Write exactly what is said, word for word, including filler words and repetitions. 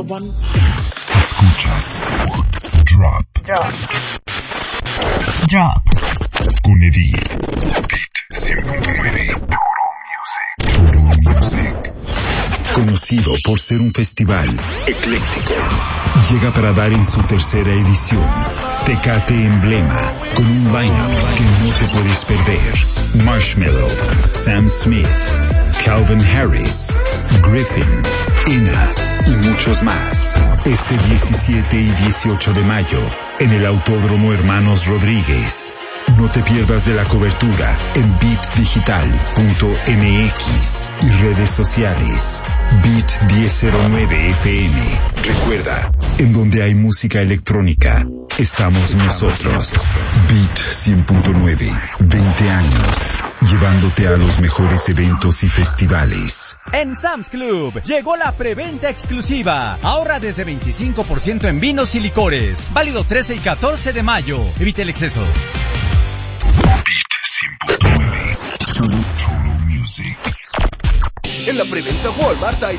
one. Escuchas Drop. Drop. Drop. Con Eddie. Beat cien punto nueve. Toro Music. Toro Music. Conocido por ser un festival ecléctico, llega para dar en su tercera edición Tecate Emblema, con un line-up que no te puedes perder. Marshmello, Sam Smith, Calvin Harris, Griffin, Ina y muchos más. Este diecisiete y dieciocho de mayo, en el Autódromo Hermanos Rodríguez. No te pierdas de la cobertura en beat digital punto m x y redes sociales. Beat diez cero nueve F M. Recuerda, en donde hay música electrónica, estamos nosotros. Beat cien punto nueve. veinte años. Llevándote a los mejores eventos y festivales. En Sam's Club llegó la preventa exclusiva. Ahorra desde veinticinco por ciento en vinos y licores. Válido trece y catorce de mayo. Evite el exceso. Beat cien punto nueve. Toro Music. En la preventa Walmart hay